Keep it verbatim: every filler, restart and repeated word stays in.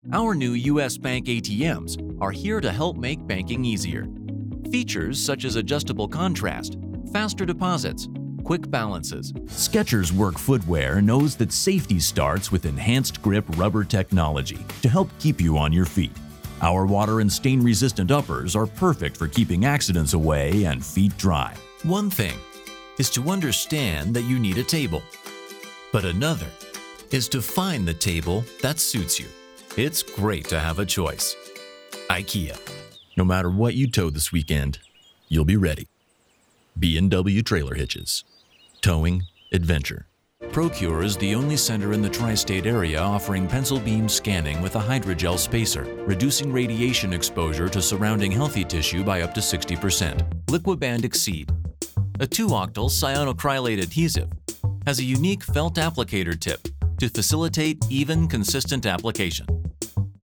Our new U S Bank A T Ms are here to help make banking easier. Features such as adjustable contrast, faster deposits, quick balances. Skechers Work Footwear knows that safety starts with enhanced grip rubber technology to help keep you on your feet. Our water and stain-resistant uppers are perfect for keeping accidents away and feet dry. One thing is to understand that you need a table, but another is to find the table that suits you. It's great to have a choice. IKEA. No matter what you tow this weekend, you'll be ready. B and W Trailer Hitches. Towing adventure. Procure is the only center in the tri-state area offering pencil beam scanning with a hydrogel spacer, reducing radiation exposure to surrounding healthy tissue by up to sixty percent. Liquiband Exceed, a two-octyl cyanocrylate adhesive, has a unique felt applicator tip to facilitate even, consistent application.